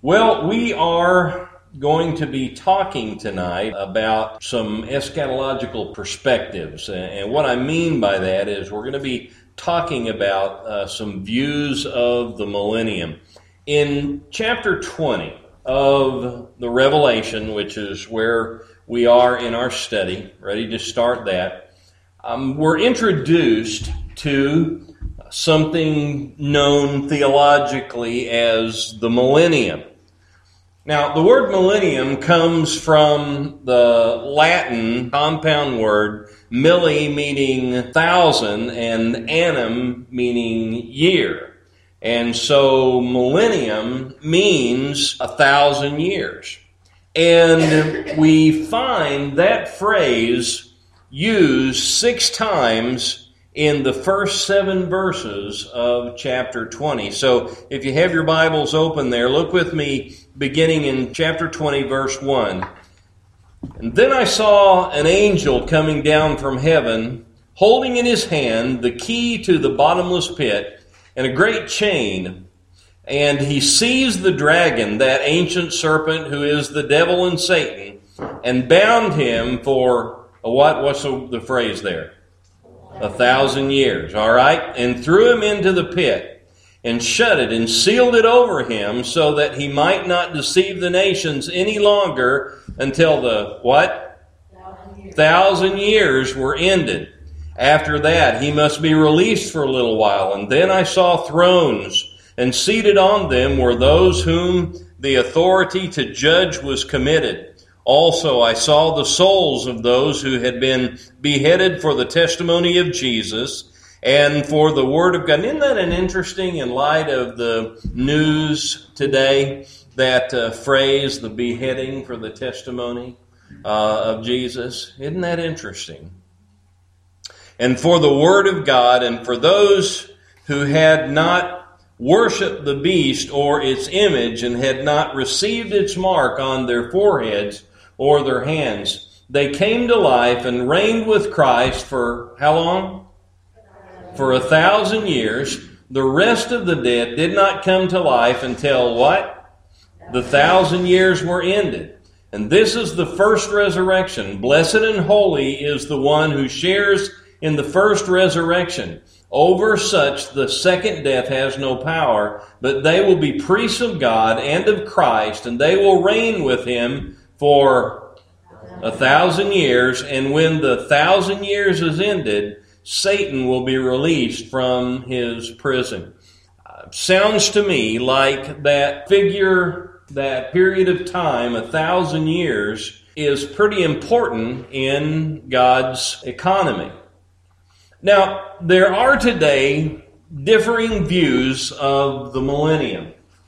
Well, we are going to be talking tonight about some eschatological perspectives. And what I mean by that is we're going to be talking about some views of the millennium. In chapter 20 of the Revelation, which is where we are in our study, ready to start that, we're introduced to something known theologically as the millennium. Now, the word millennium comes from the Latin compound word milli, meaning thousand, and annum, meaning year. And so millennium means 1,000 years. And we find that phrase used 6 times in the first 7 verses of chapter 20. So if you have your Bibles open there, look with me beginning in chapter 20, verse 1. And then I saw an angel coming down from heaven, holding in his hand the key to the bottomless pit and a great chain. And he seized the dragon, that ancient serpent who is the devil and Satan, and bound him for a what? What's the phrase there? 1,000 years, all right? And threw him into the pit and shut it and sealed it over him so that he might not deceive the nations any longer until the what? 1,000 years were ended. After that, he must be released for a little while. And then I saw thrones, and seated on them were those whom the authority to judge was committed. Also, I saw the souls of those who had been beheaded for the testimony of Jesus and for the Word of God. Isn't that an interesting, in light of the news today, that phrase, the beheading for the testimony of Jesus? Isn't that interesting? And for the Word of God, and for those who had not worshipped the beast or its image and had not received its mark on their foreheads or their hands. They came to life and reigned with Christ for how long? For 1,000 years. The rest of the dead did not come to life until what? The 1,000 years were ended. And this is the first resurrection. Blessed and holy is the one who shares in the first resurrection. Over such the second death has no power, but they will be priests of God and of Christ, and they will reign with him for 1,000 years, and when the 1,000 years is ended, Satan will be released from his prison. Sounds to me like that figure, that period of time, 1,000 years, is pretty important in God's economy. Now, there are today differing views of the millennium.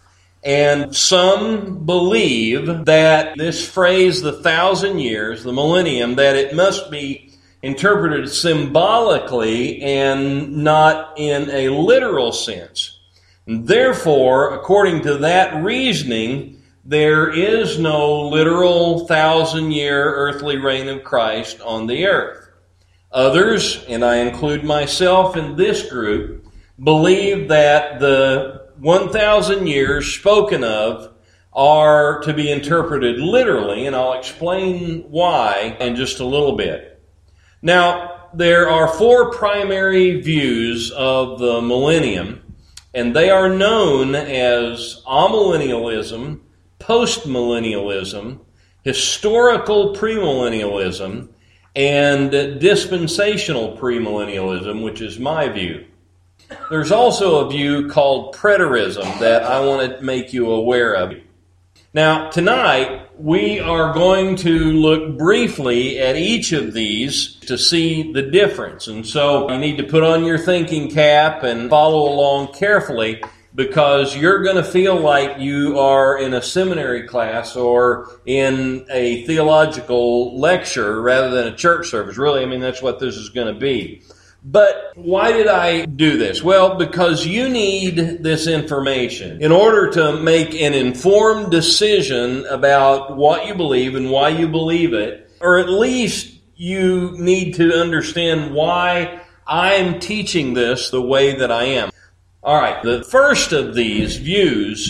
And some believe that this phrase, the 1,000 years, the millennium, that it must be interpreted symbolically and not in a literal sense. And therefore, according to that reasoning, there is no literal 1,000-year earthly reign of Christ on the earth. Others, and I include myself in this group, believe that the 1,000 years spoken of are to be interpreted literally, and I'll explain why in just a little bit. Now, there are 4 primary views of the millennium, and they are known as amillennialism, postmillennialism, historical premillennialism, and dispensational premillennialism, which is my view. There's also a view called preterism that I want to make you aware of. Now, tonight, we are going to look briefly at each of these to see the difference. And so you need to put on your thinking cap and follow along carefully, because you're going to feel like you are in a seminary class or in a theological lecture rather than a church service. Really, that's what this is going to be. But why did I do this? Well, because you need this information in order to make an informed decision about what you believe and why you believe it, or at least you need to understand why I'm teaching this the way that I am. All right, the first of these views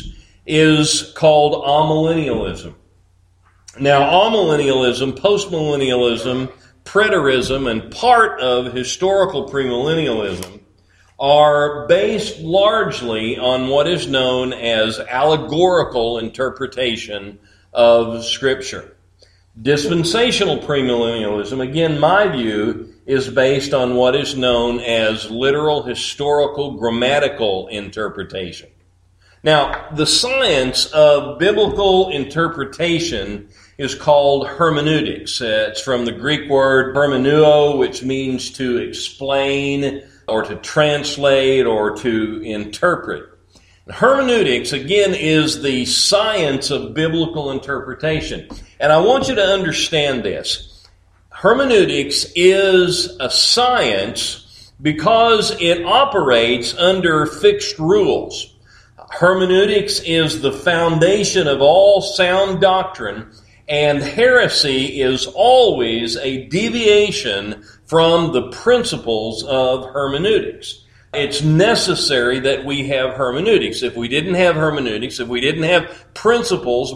is called amillennialism. Now, amillennialism, postmillennialism, preterism, and part of historical premillennialism are based largely on what is known as allegorical interpretation of Scripture. Dispensational premillennialism, again, my view, is based on what is known as literal, historical, grammatical interpretation. Now, the science of biblical interpretation is called hermeneutics. It's from the Greek word hermeneuo, which means to explain or to translate or to interpret. Hermeneutics, again, is the science of biblical interpretation. And I want you to understand this. Hermeneutics is a science because it operates under fixed rules. Hermeneutics is the foundation of all sound doctrine, and heresy is always a deviation from the principles of hermeneutics. It's necessary that we have hermeneutics. If we didn't have hermeneutics, if we didn't have principles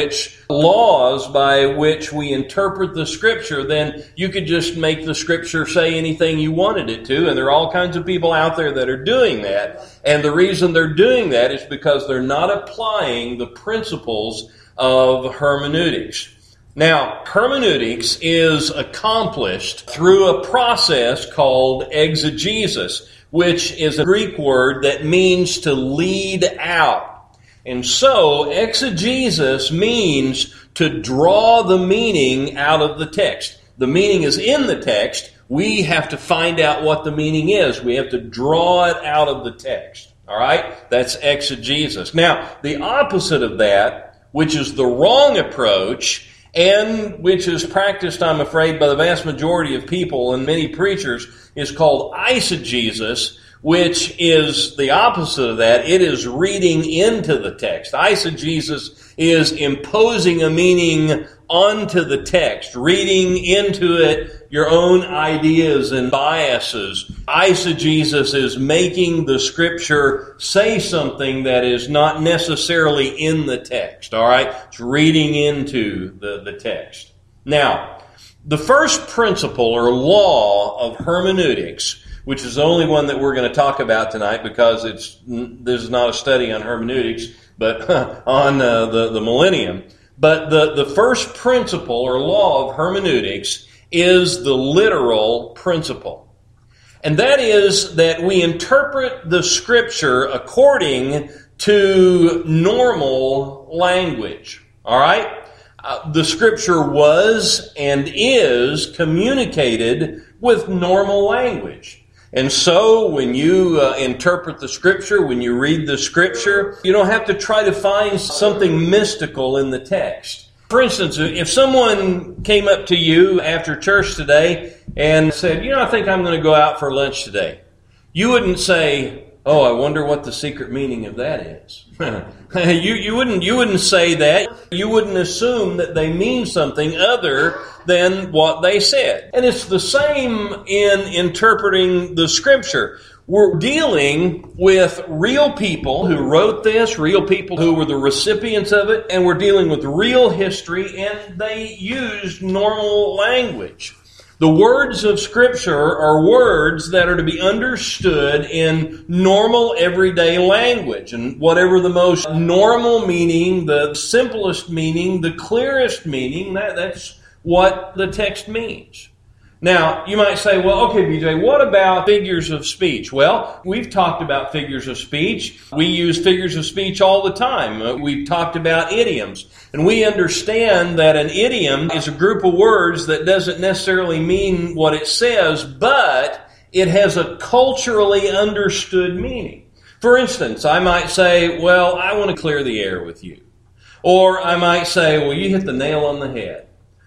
laws by which we interpret the Scripture, then you could just make the Scripture say anything you wanted it to, and there are all kinds of people out there that are doing that. And the reason they're doing that is because they're not applying the principles of hermeneutics. Now, hermeneutics is accomplished through a process called exegesis, which is a Greek word that means to lead out. And so, exegesis means to draw the meaning out of the text. The meaning is in the text. We have to find out what the meaning is. We have to draw it out of the text. All right? That's exegesis. Now, the opposite of that, which is the wrong approach, and which is practiced, I'm afraid, by the vast majority of people and many preachers, is called eisegesis, which is the opposite of that. It is reading into the text. Eisegesis is imposing a meaning onto the text, reading into it your own ideas and biases. Eisegesis is making the Scripture say something that is not necessarily in the text. All right? It's reading into the text. Now, the first principle or law of hermeneutics, which is the only one that we're going to talk about tonight because this is not a study on hermeneutics, but on the millennium. But the first principle or law of hermeneutics is the literal principle. And that is that we interpret the Scripture according to normal language. All right? The Scripture was and is communicated with normal language. And so when you interpret the Scripture, when you read the Scripture, you don't have to try to find something mystical in the text. For instance, if someone came up to you after church today and said, I think I'm going to go out for lunch today, you wouldn't say, oh, I wonder what the secret meaning of that is. You wouldn't say that. You wouldn't assume that they mean something other than what they said. And it's the same in interpreting the Scripture. We're dealing with real people who wrote this, real people who were the recipients of it, and we're dealing with real history, and they used normal language. The words of Scripture are words that are to be understood in normal, everyday language. And whatever the most normal meaning, the simplest meaning, the clearest meaning, that's what the text means. Now, you might say, well, okay, BJ, what about figures of speech? Well, we've talked about figures of speech. We use figures of speech all the time. We've talked about idioms. And we understand that an idiom is a group of words that doesn't necessarily mean what it says, but it has a culturally understood meaning. For instance, I might say, well, I want to clear the air with you. Or I might say, well, you hit the nail on the head.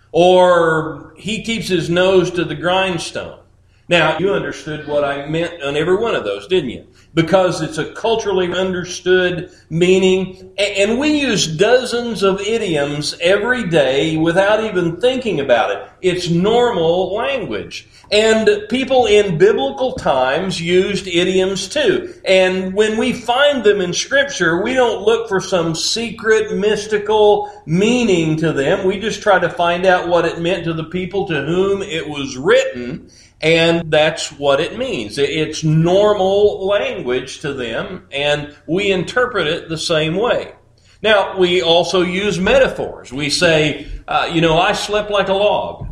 Or he keeps his nose to the grindstone. Now, you understood what I meant on every one of those, didn't you? Because it's a culturally understood meaning. And we use dozens of idioms every day without even thinking about it. It's normal language. And people in biblical times used idioms too. And when we find them in Scripture, we don't look for some secret, mystical meaning to them. We just try to find out what it meant to the people to whom it was written. And that's what it means. It's normal language to them, and we interpret it the same way. Now, we also use metaphors. We say, I slept like a log.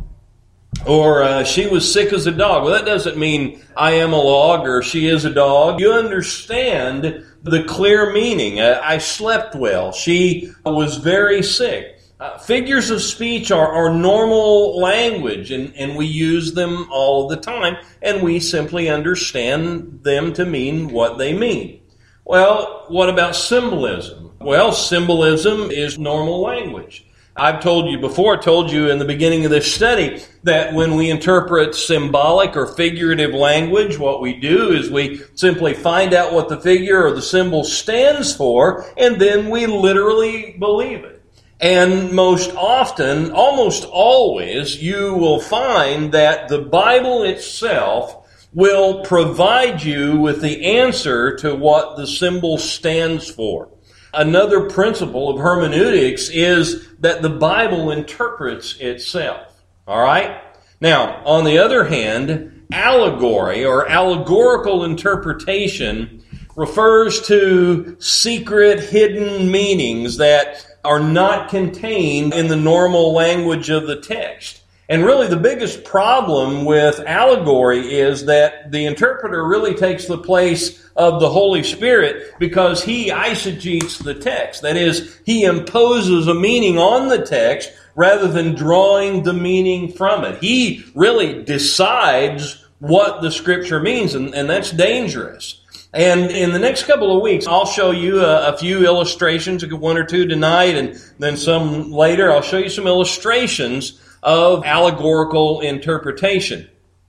Or she was sick as a dog. Well, that doesn't mean I am a log or she is a dog. You understand the clear meaning. I slept well. She was very sick. Figures of speech are normal language, and we use them all the time, and we simply understand them to mean what they mean. Well, what about symbolism? Well, symbolism is normal language. I've told you before, told you in the beginning of this study, that when we interpret symbolic or figurative language, what we do is we simply find out what the figure or the symbol stands for, and then we literally believe it. And most often, almost always, you will find that the Bible itself will provide you with the answer to what the symbol stands for. Another principle of hermeneutics is that the Bible interprets itself. All right? Now, on the other hand, allegory or allegorical interpretation refers to secret, hidden meanings that are not contained in the normal language of the text. And really the biggest problem with allegory is that the interpreter really takes the place of the Holy Spirit because he eisegetes the text. That is, he imposes a meaning on the text rather than drawing the meaning from it. He really decides what the Scripture means, and that's dangerous. And in the next couple of weeks, I'll show you a few illustrations, one or two tonight, and then some later. I'll show you some illustrations of allegorical interpretation.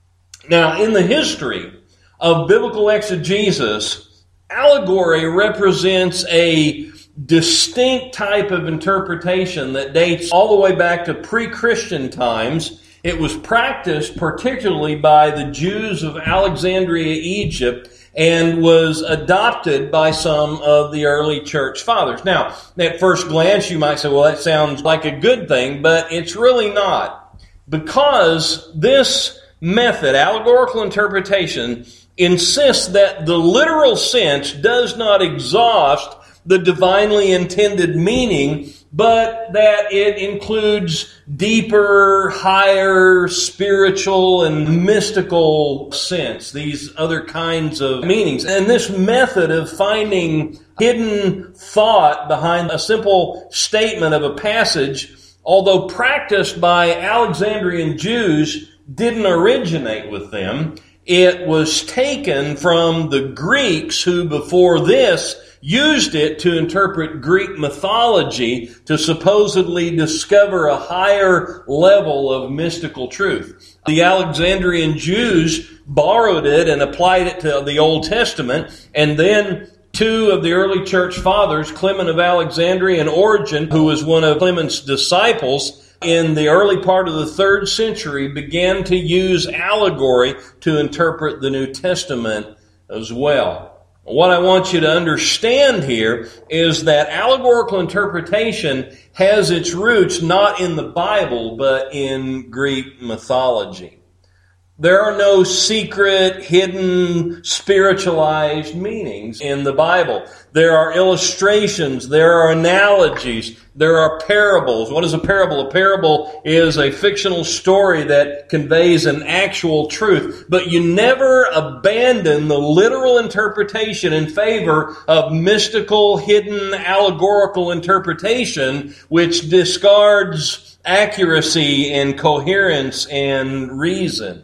Now, in the history of biblical exegesis, allegory represents a distinct type of interpretation that dates all the way back to pre-Christian times. It was practiced particularly by the Jews of Alexandria, Egypt, and was adopted by some of the early church fathers. Now, at first glance, you might say, well, that sounds like a good thing, but it's really not. Because this method, allegorical interpretation, insists that the literal sense does not exhaust the divinely intended meaning, but that it includes deeper, higher, spiritual, and mystical sense, these other kinds of meanings. And this method of finding hidden thought behind a simple statement of a passage, although practiced by Alexandrian Jews, didn't originate with them. It was taken from the Greeks who before this used it to interpret Greek mythology to supposedly discover a higher level of mystical truth. The Alexandrian Jews borrowed it and applied it to the Old Testament, and then two of the early church fathers, Clement of Alexandria and Origen, who was one of Clement's disciples, in the early part of the 3rd century began to use allegory to interpret the New Testament as well. What I want you to understand here is that allegorical interpretation has its roots not in the Bible, but in Greek mythology. There are no secret, hidden, spiritualized meanings in the Bible. There are illustrations, there are analogies, there are parables. What is a parable? A parable is a fictional story that conveys an actual truth. But you never abandon the literal interpretation in favor of mystical, hidden, allegorical interpretation, which discards accuracy and coherence and reason.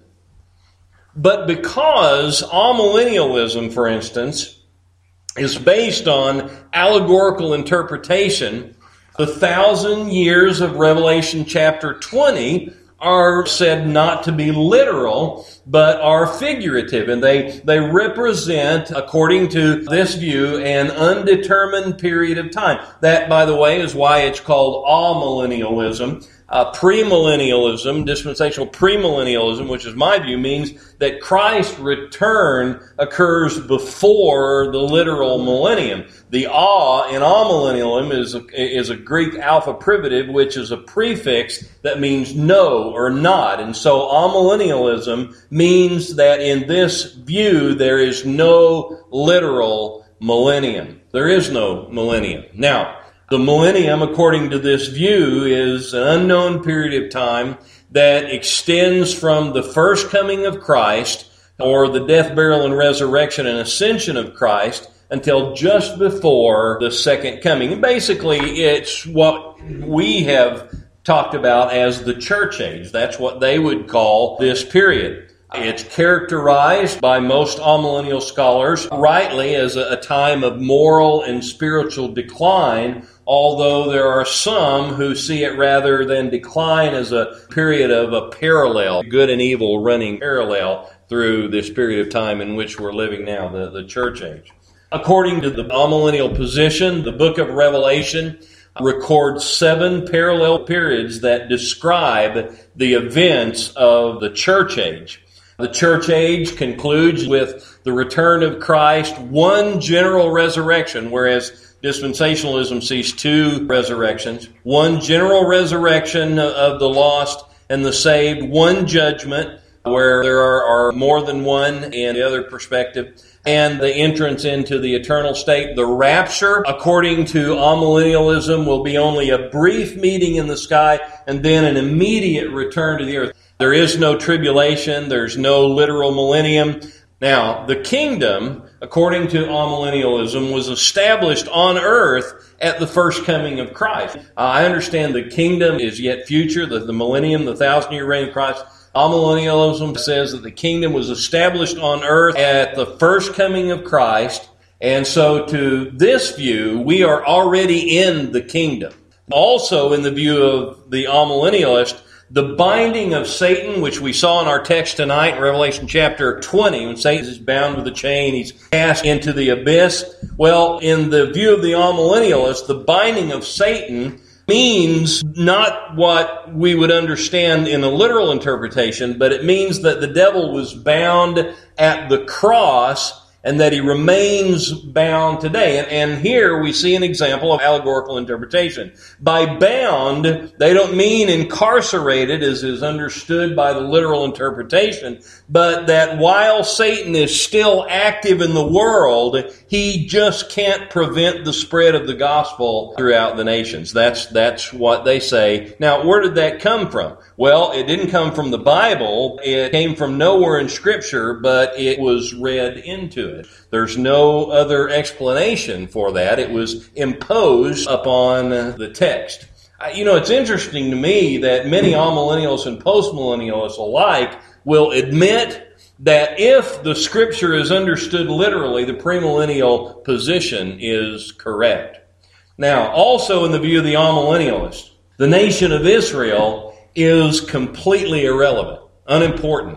But because amillennialism, for instance, is based on allegorical interpretation, the 1,000 years of Revelation chapter 20 are said not to be literal, but are figurative. And they represent, according to this view, an undetermined period of time. That, by the way, is why it's called amillennialism. Premillennialism, dispensational premillennialism, which is my view, means that Christ's return occurs before the literal millennium. The in amillennialism is a Greek alpha privative, which is a prefix that means no or not. And so amillennialism means that in this view there is no literal millennium. There is no millennium. Now, the millennium, according to this view, is an unknown period of time that extends from the first coming of Christ, or the death, burial, and resurrection and ascension of Christ, until just before the second coming. And basically, it's what we have talked about as the church age. That's what they would call this period. It's characterized by most amillennial scholars rightly as a time of moral and spiritual decline, although there are some who see it rather than decline as a period of a parallel, good and evil running parallel through this period of time in which we're living now, the church age. According to the amillennial position, the book of Revelation records 7 parallel periods that describe the events of the church age. The church age concludes with the return of Christ, one general resurrection, whereas dispensationalism sees 2 resurrections. One general resurrection of the lost and the saved, one judgment where there are more than one in the other perspective, and the entrance into the eternal state. The rapture, according to amillennialism, will be only a brief meeting in the sky and then an immediate return to the earth. There is no tribulation. There's no literal millennium. Now, the kingdom, according to amillennialism, was established on earth at the first coming of Christ. I understand the kingdom is yet future, the millennium, the 1,000-year reign of Christ. Amillennialism says that the kingdom was established on earth at the first coming of Christ. And so to this view, we are already in the kingdom. Also, in the view of the amillennialist, the binding of Satan, which we saw in our text tonight in Revelation chapter 20, when Satan is bound with a chain, he's cast into the abyss. Well, in the view of the amillennialist, the binding of Satan means not what we would understand in a literal interpretation, but it means that the devil was bound at the cross and that he remains bound today. And here we see an example of allegorical interpretation. By bound, they don't mean incarcerated as is understood by the literal interpretation, but that while Satan is still active in the world, he just can't prevent the spread of the gospel throughout the nations. That's what they say. Now, where did that come from? Well, it didn't come from the Bible. It came from nowhere in Scripture, but it was read into it. There's no other explanation for that. It was imposed upon the text. It's interesting to me that many amillennials and postmillennialists alike will admit that if the Scripture is understood literally, the premillennial position is correct. Now, also in the view of the amillennialist, the nation of Israel is completely irrelevant, unimportant,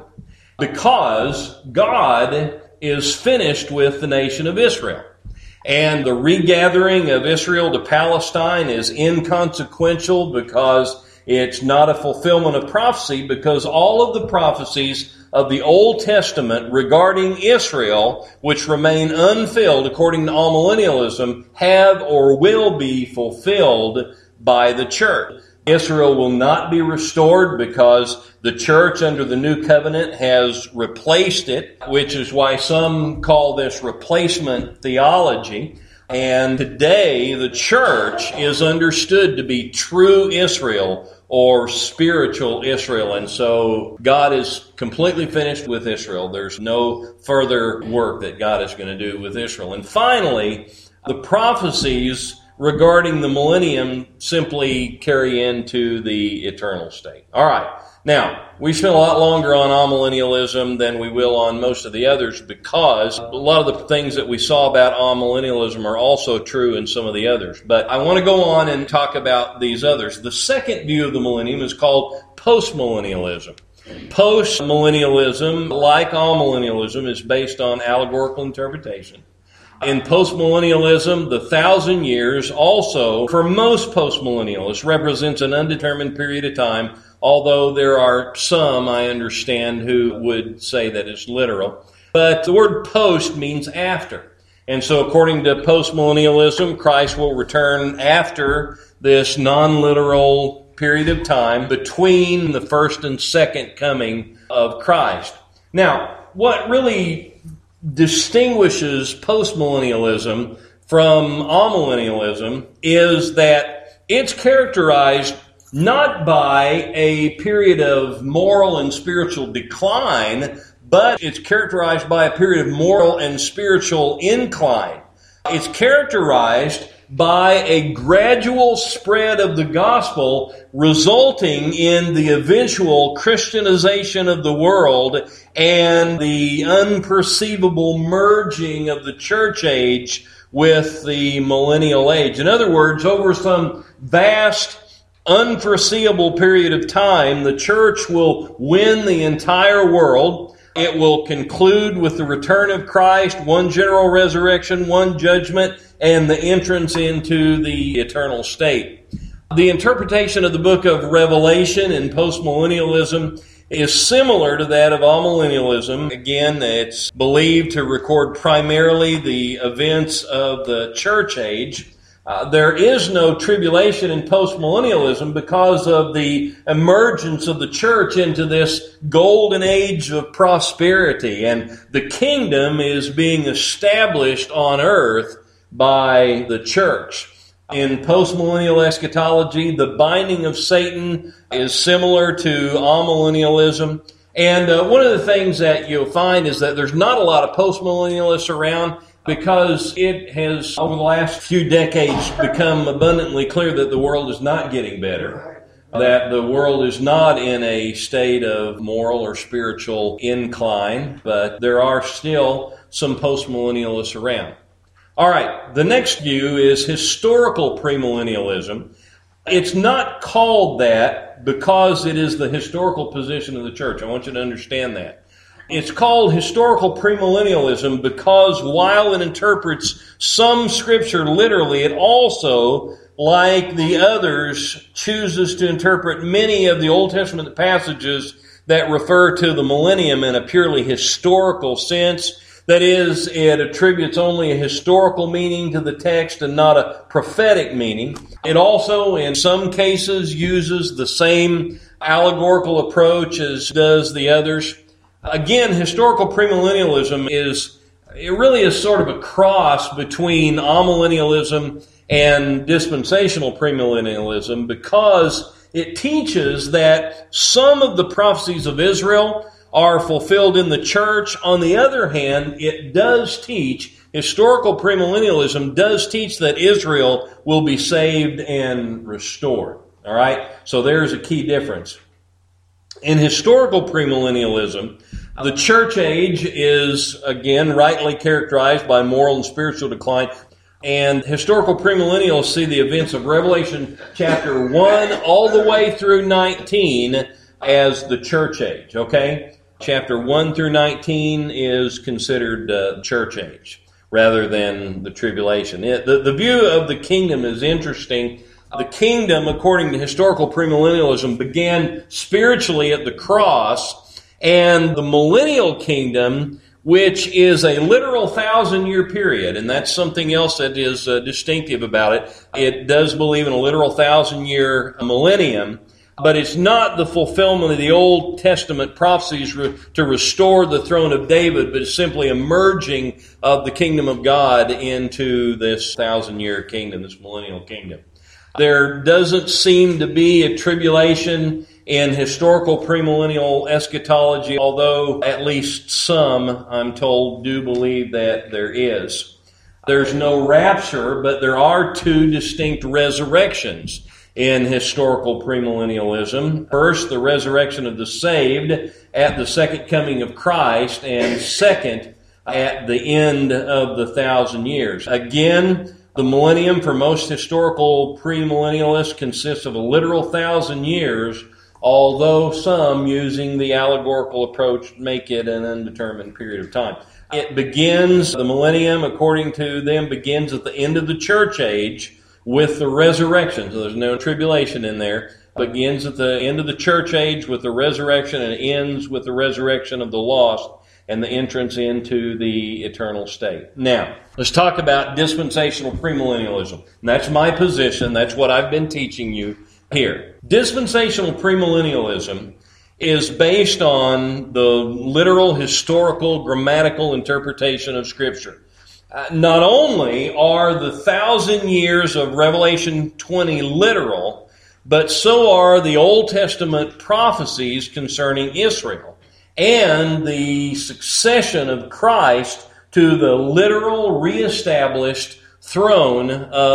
because God is finished with the nation of Israel. And the regathering of Israel to Palestine is inconsequential because it's not a fulfillment of prophecy, because all of the prophecies of the Old Testament regarding Israel, which remain unfilled according to amillennialism, have or will be fulfilled by the church. Israel will not be restored because the church under the new covenant has replaced it, which is why some call this replacement theology. And today the church is understood to be true Israel or spiritual Israel. And so God is completely finished with Israel. There's no further work that God is going to do with Israel. And finally, the prophecies regarding the millennium simply carry into the eternal state. All right. Now, we spent a lot longer on amillennialism than we will on most of the others because a lot of the things that we saw about amillennialism are also true in some of the others. But I want to go on and talk about these others. The second view of the millennium is called postmillennialism. Postmillennialism, like amillennialism, is based on allegorical interpretation. In postmillennialism, the 1,000 years also, for most postmillennialists, represents an undetermined period of time, although there are some, I understand, who would say that it's literal. But the word post means after. And so according to postmillennialism, Christ will return after this non-literal period of time between the first and second coming of Christ. Now, what really distinguishes postmillennialism from amillennialism is that it's characterized not by a period of moral and spiritual decline, but it's characterized by a period of moral and spiritual incline. It's characterized by a gradual spread of the gospel resulting in the eventual Christianization of the world and the unperceivable merging of the church age with the millennial age. In other words, over some vast, unforeseeable period of time, the church will win the entire world. It will conclude with the return of Christ, one general resurrection, one judgment, and the entrance into the eternal state. The interpretation of the book of Revelation in postmillennialism is similar to that of amillennialism. Again, it's believed to record primarily the events of the church age. There is no tribulation in postmillennialism because of the emergence of the church into this golden age of prosperity, and the kingdom is being established on earth by the church. In postmillennial eschatology, the binding of Satan is similar to amillennialism. And one of the things that you'll find is that there's not a lot of postmillennialists around, because it has, over the last few decades, become abundantly clear that the world is not getting better, that the world is not in a state of moral or spiritual incline, but there are still some postmillennialists around. All right, the next view is historical premillennialism. It's not called that because it is the historical position of the church. I want you to understand that. It's called historical premillennialism because while it interprets some scripture literally, it also, like the others, chooses to interpret many of the Old Testament passages that refer to the millennium in a purely historical sense. That is, it attributes only a historical meaning to the text and not a prophetic meaning. It also, in some cases, uses the same allegorical approach as does the others. Again, historical premillennialism really is sort of a cross between amillennialism and dispensational premillennialism because it teaches that some of the prophecies of Israel are fulfilled in the church. On the other hand, it does teach, historical premillennialism does teach that Israel will be saved and restored. All right? So there's a key difference. In historical premillennialism, the church age is, again, rightly characterized by moral and spiritual decline. And historical premillennials see the events of Revelation chapter 1 all the way through 19 as the church age, okay? Chapter 1 through 19 is considered church age rather than the tribulation. The view of the kingdom is interesting. The kingdom, according to historical premillennialism, began spiritually at the cross, and the millennial kingdom, which is a literal 1,000-year period, and that's something else that is distinctive about it. It does believe in a literal 1,000-year millennium, but it's not the fulfillment of the Old Testament prophecies to restore the throne of David, but it's simply a merging of the kingdom of God into this 1,000-year kingdom, this millennial kingdom. There doesn't seem to be a tribulation in historical premillennial eschatology, although at least some, I'm told, do believe that there is. There's no rapture, but there are two distinct resurrections in historical premillennialism. First, the resurrection of the saved at the second coming of Christ, and second, at the end of the 1,000 years. Again, the millennium for most historical premillennialists consists of a literal 1,000 years, although some, using the allegorical approach, make it an undetermined period of time. It begins, the millennium, according to them, begins at the end of the church age with the resurrection. So there's no tribulation in there. Begins at the end of the church age with the resurrection and ends with the resurrection of the lost and the entrance into the eternal state. Now, let's talk about dispensational premillennialism. And that's my position. That's what I've been teaching you here. Dispensational premillennialism is based on the literal, historical, grammatical interpretation of Scripture. Not only are the 1,000 years of Revelation 20 literal, but so are the Old Testament prophecies concerning Israel and the succession of Christ to the literal, reestablished throne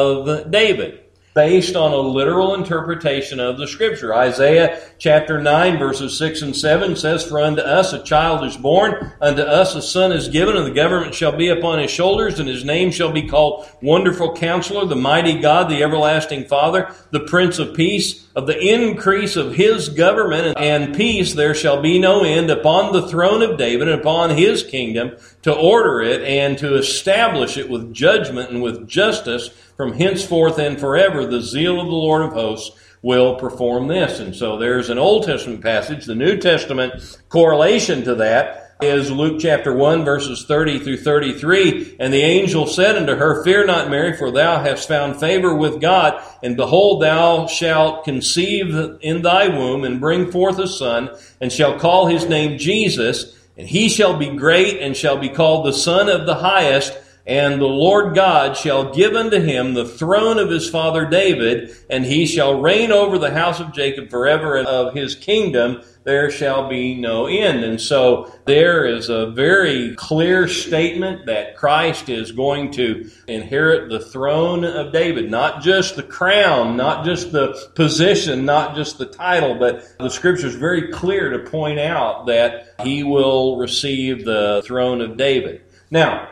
of David, based on a literal interpretation of the Scripture. Isaiah chapter 9, verses 6 and 7 says, "For unto us a child is born, unto us a son is given, and the government shall be upon his shoulders, and his name shall be called Wonderful Counselor, the Mighty God, the Everlasting Father, the Prince of Peace. Of the increase of his government and peace there shall be no end upon the throne of David and upon his kingdom, to order it and to establish it with judgment and with justice from henceforth and forever. The zeal of the Lord of hosts will perform this." And so there's an Old Testament passage. The New Testament correlation to that is Luke chapter 1, verses 30 through 33. "And the angel said unto her, Fear not, Mary, for thou hast found favor with God. And behold, thou shalt conceive in thy womb, and bring forth a son, and shall call his name Jesus. And he shall be great, and shall be called the Son of the Highest. And the Lord God shall give unto him the throne of his father David, and he shall reign over the house of Jacob forever, and of his kingdom there shall be no end." And so there is a very clear statement that Christ is going to inherit the throne of David. Not just the crown, not just the position, not just the title, but the Scripture is very clear to point out that he will receive the throne of David. Now,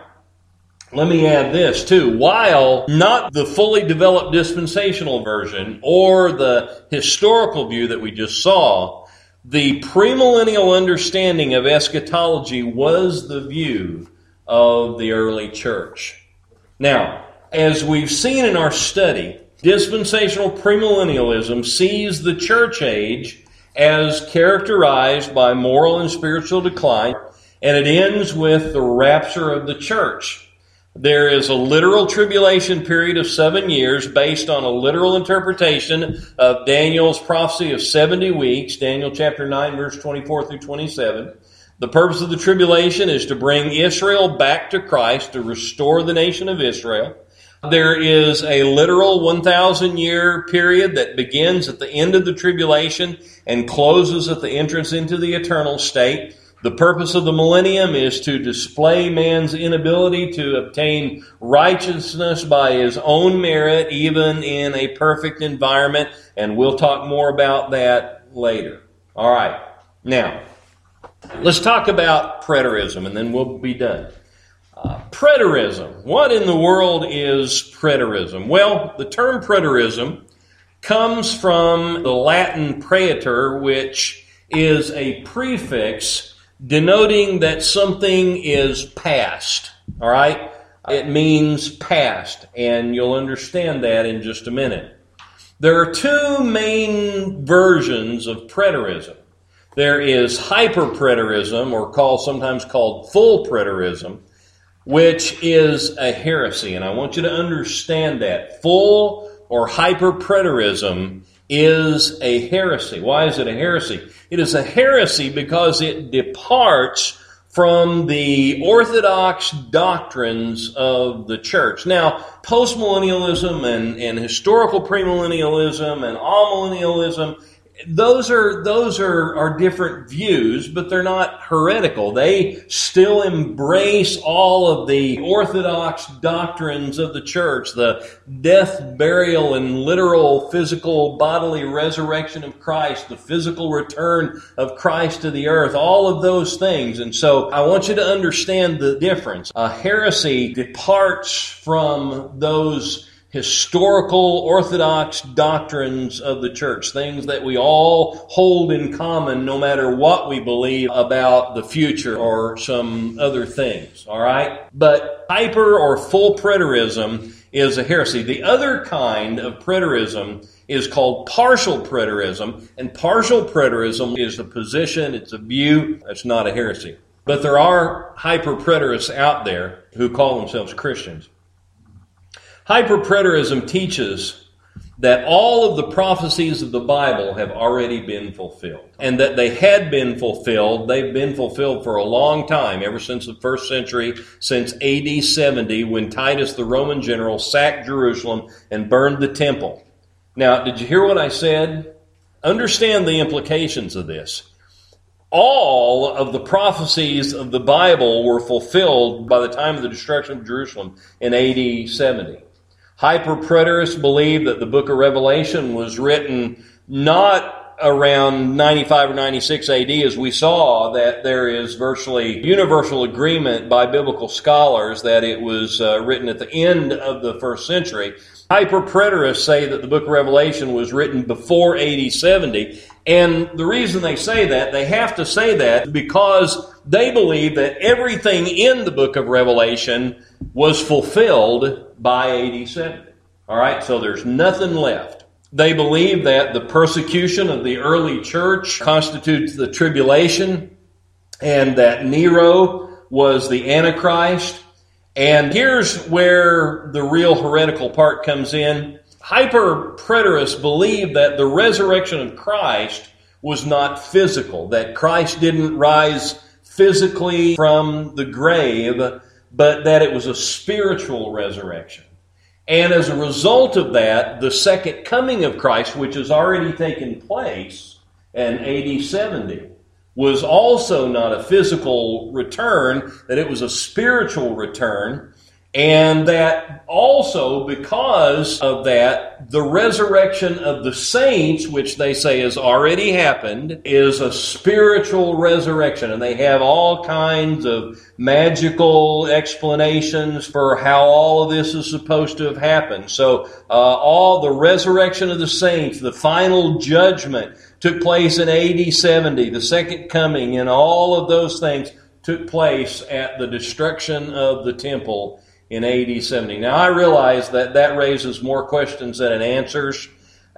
let me add this too. While not the fully developed dispensational version or the historical view that we just saw, the premillennial understanding of eschatology was the view of the early church. Now, as we've seen in our study, dispensational premillennialism sees the church age as characterized by moral and spiritual decline, and it ends with the rapture of the church. There is a literal tribulation period of 7 years based on a literal interpretation of Daniel's prophecy of 70 weeks, Daniel chapter 9, verse 24 through 27. The purpose of the tribulation is to bring Israel back to Christ, to restore the nation of Israel. There is a literal 1,000-year period that begins at the end of the tribulation and closes at the entrance into the eternal state. The purpose of the millennium is to display man's inability to obtain righteousness by his own merit, even in a perfect environment, and we'll talk more about that later. All right. Now, let's talk about preterism, and then we'll be done. Preterism. What in the world is preterism? Well, the term preterism comes from the Latin praetor, which is a prefix denoting that something is past. All right? It means past, and you'll understand that in just a minute. There are two main versions of preterism. There is hyperpreterism, or sometimes called full preterism, which is a heresy, and I want you to understand that. Full or hyperpreterism is a heresy. Why is it a heresy? It is a heresy because it departs from the orthodox doctrines of the church. Now, postmillennialism and historical premillennialism and amillennialism, those are different views, but they're not heretical. They still embrace all of the orthodox doctrines of the church, the death, burial, and literal physical bodily resurrection of Christ, the physical return of Christ to the earth, all of those things. And so I want you to understand the difference. A heresy departs from those historical orthodox doctrines of the church, things that we all hold in common no matter what we believe about the future or some other things, all right? But hyper or full preterism is a heresy. The other kind of preterism is called partial preterism, and partial preterism is a position, it's a view, it's not a heresy. But there are hyper-preterists out there who call themselves Christians. Hyper-preterism teaches that all of the prophecies of the Bible have already been fulfilled, and that they had been fulfilled. They've been fulfilled for a long time, ever since the first century, since AD 70, when Titus, the Roman general, sacked Jerusalem and burned the temple. Now, did you hear what I said? Understand the implications of this. All of the prophecies of the Bible were fulfilled by the time of the destruction of Jerusalem in AD 70. Hyper-preterists believe that the book of Revelation was written not around 95 or 96 AD, as we saw that there is virtually universal agreement by biblical scholars that it was written at the end of the first century. Hyper-preterists say that the book of Revelation was written before AD 70, and the reason they say that, they have to say that because they believe that everything in the book of Revelation was fulfilled by AD 70. All right, so there's nothing left. They believe that the persecution of the early church constitutes the tribulation, and that Nero was the Antichrist. And here's where the real heretical part comes in. Hyper-preterists believe that the resurrection of Christ was not physical, that Christ didn't rise physically from the grave, but that it was a spiritual resurrection. And as a result of that, the second coming of Christ, which has already taken place in AD 70, was also not a physical return, that it was a spiritual return, and that also because of that, the resurrection of the saints, which they say has already happened, is a spiritual resurrection. And they have all kinds of magical explanations for how all of this is supposed to have happened. So all the resurrection of the saints, the final judgment took place in AD 70, the second coming, and all of those things took place at the destruction of the temple in AD 70. Now, I realize that that raises more questions than it answers,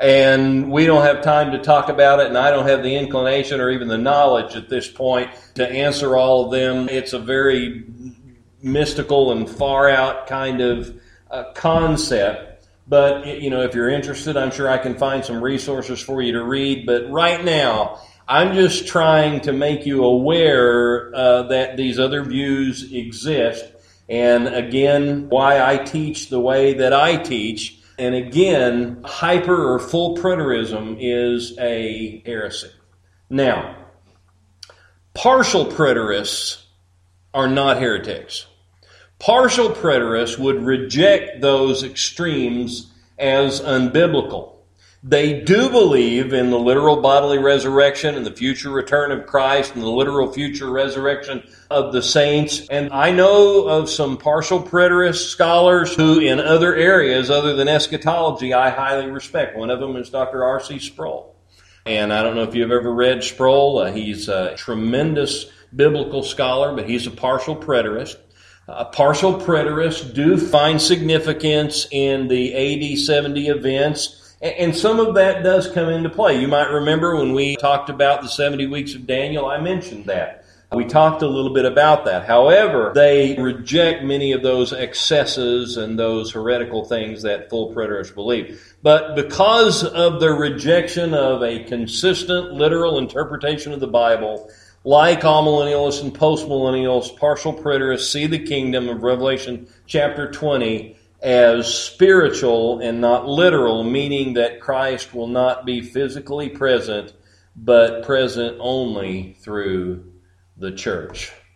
and we don't have time to talk about it, and I don't have the inclination or even the knowledge at this point to answer all of them. It's a very mystical and far-out kind of concept, but, you know, if you're interested, I'm sure I can find some resources for you to read, but right now, I'm just trying to make you aware that these other views exist. And again, why I teach the way that I teach. And again, hyper or full preterism is a heresy. Now, partial preterists are not heretics. Partial preterists would reject those extremes as unbiblical. They do believe in the literal bodily resurrection and the future return of Christ and the literal future resurrection of the saints. And I know of some partial preterist scholars who in other areas other than eschatology I highly respect. One of them is Dr. R.C. Sproul. And I don't know if you've ever read Sproul. He's a tremendous biblical scholar, but he's a partial preterist. Partial preterists do find significance in the AD 70 events. And some of that does come into play. You might remember when we talked about the 70 weeks of Daniel, I mentioned that. We talked a little bit about that. However, they reject many of those excesses and those heretical things that full preterists believe. But because of their rejection of a consistent literal interpretation of the Bible, like amillennialists and postmillennials, partial preterists see the kingdom of Revelation chapter 20 as spiritual and not literal, meaning that Christ will not be physically present, but present only through the church.